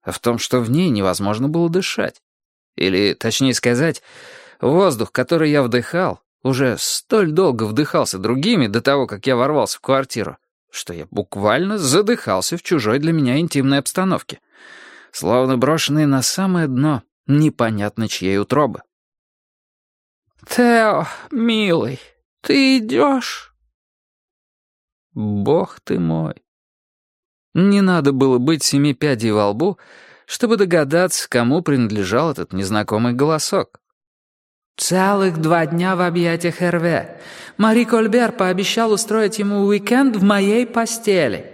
а в том, что в ней невозможно было дышать. Или, точнее сказать, воздух, который я вдыхал, уже столь долго вдыхался другими до того, как я ворвался в квартиру, что я буквально задыхался в чужой для меня интимной обстановке, словно брошенный на самое дно непонятно чьей утробы. «Тео, милый, ты идешь?» Бог ты мой! Не надо было быть 7 пядей во лбу, чтобы догадаться, кому принадлежал этот незнакомый голосок. «Целых 2 дня в объятиях Эрве. Мари Кольбер пообещал устроить ему уикенд в моей постели».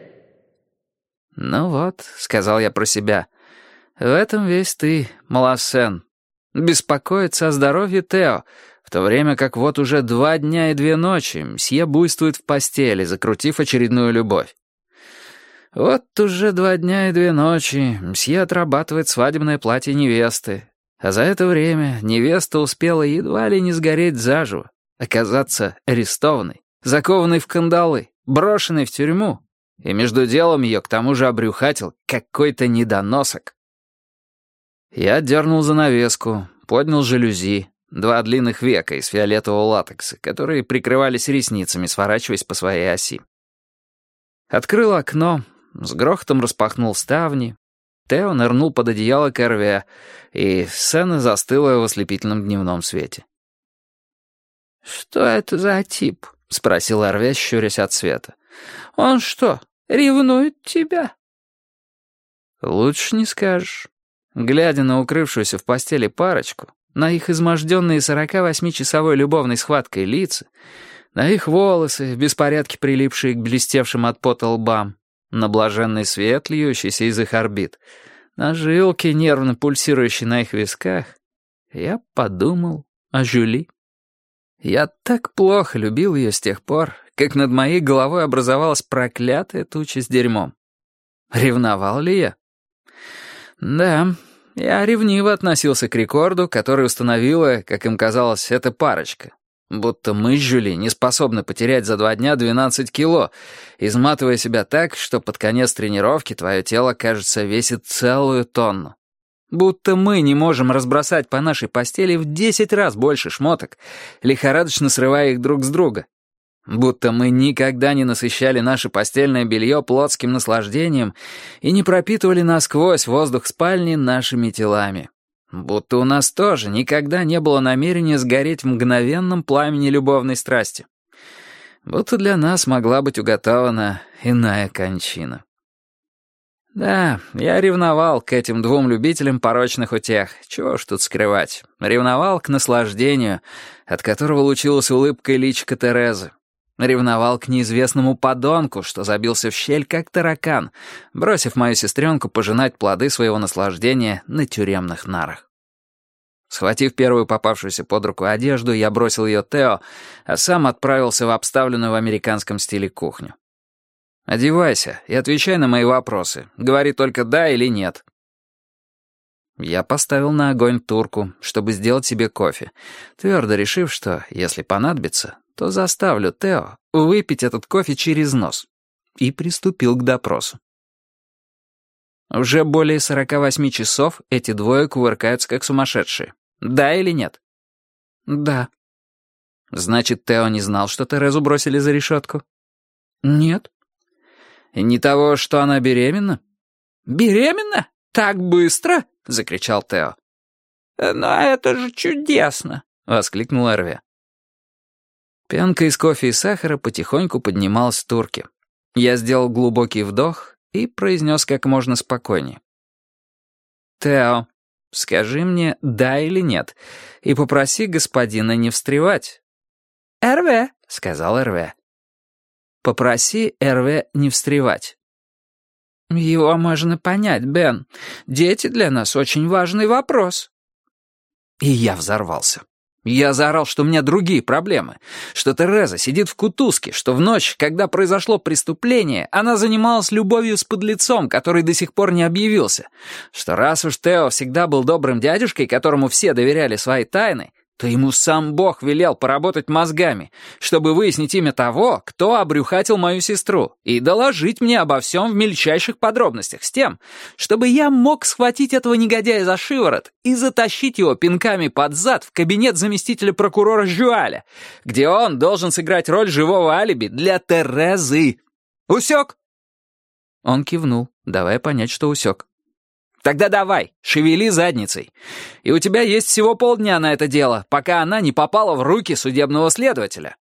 «Ну вот», — сказал я про себя, — «в этом весь ты, Малассен. Беспокоиться о здоровье Тео, в то время как вот уже 2 дня и 2 ночи мсье буйствует в постели, закрутив очередную любовь. Вот уже 2 дня и 2 ночи мсье отрабатывает свадебное платье невесты, а за это время невеста успела едва ли не сгореть заживо, оказаться арестованной, закованной в кандалы, брошенной в тюрьму, и между делом ее к тому же обрюхатил какой-то недоносок». Я дернул занавеску, поднял жалюзи, 2 длинных века из фиолетового латекса, которые прикрывались ресницами, сворачиваясь по своей оси. Открыл окно, с грохотом распахнул ставни. Тео нырнул под одеяло к Эрве, и сцена застыла в ослепительном дневном свете. «Что это за тип?» — спросил Эрве, щурясь от света. «Он что, ревнует тебя?» «Лучше не скажешь». Глядя на укрывшуюся в постели парочку, на их изможденные 48-часовой любовной схваткой лица, на их волосы, в беспорядке прилипшие к блестевшим от пота лбам, на блаженный свет, льющийся из их орбит, на жилки, нервно пульсирующие на их висках, я подумал о Жюли. Я так плохо любил ее с тех пор, как над моей головой образовалась проклятая туча с дерьмом. Ревновал ли я? Да, я ревниво относился к рекорду, который установила, как им казалось, эта парочка. Будто мы с Жюли не способны потерять за 2 дня 12 кило, изматывая себя так, что под конец тренировки твое тело, кажется, весит целую тонну. Будто мы не можем разбросать по нашей постели в 10 раз больше шмоток, лихорадочно срывая их друг с друга. Будто мы никогда не насыщали наше постельное белье плотским наслаждением и не пропитывали насквозь воздух спальни нашими телами. Будто у нас тоже никогда не было намерения сгореть в мгновенном пламени любовной страсти. Будто для нас могла быть уготована иная кончина. Да, я ревновал к этим 2 любителям порочных утех. Чего ж тут скрывать. Ревновал к наслаждению, от которого лучилась улыбкой личико Терезы. Ревновал к неизвестному подонку, что забился в щель, как таракан, бросив мою сестренку пожинать плоды своего наслаждения на тюремных нарах. Схватив первую попавшуюся под руку одежду, я бросил ее Тео, а сам отправился в обставленную в американском стиле кухню. «Одевайся и отвечай на мои вопросы. Говори только «да» или «нет». Я поставил на огонь турку, чтобы сделать себе кофе, твердо решив, что, если понадобится, то заставлю Тео выпить этот кофе через нос, и приступил к допросу. Уже более 48 часов эти двое кувыркаются как сумасшедшие. Да или нет? Да. Значит, Тео не знал, что Терезу бросили за решетку? Нет. И не того, что она беременна? Беременна? Так быстро? — закричал Тео. «Но это же чудесно!» — воскликнул Эрве. Пенка из кофе и сахара потихоньку поднималась в турке. Я сделал глубокий вдох и произнес как можно спокойнее. «Тео, скажи мне «да» или «нет», и попроси господина не встревать». «Эрве», — сказал Эрве. «Попроси Эрве не встревать». «Его можно понять, Бен. Дети для нас очень важный вопрос». И я взорвался. Я заорал, что у меня другие проблемы, что Тереза сидит в кутузке, что в ночь, когда произошло преступление, она занималась любовью с подлецом, который до сих пор не объявился, что раз уж Тео всегда был добрым дядюшкой, которому все доверяли свои тайны, то ему сам Бог велел поработать мозгами, чтобы выяснить имя того, кто обрюхатил мою сестру, и доложить мне обо всем в мельчайших подробностях с тем, чтобы я мог схватить этого негодяя за шиворот и затащить его пинками под зад в кабинет заместителя прокурора Жюаля, где он должен сыграть роль живого алиби для Терезы. Усек?» Он кивнул, давая понять, что усек. «Тогда давай, шевели задницей. И у тебя есть всего полдня на это дело, пока она не попала в руки судебного следователя».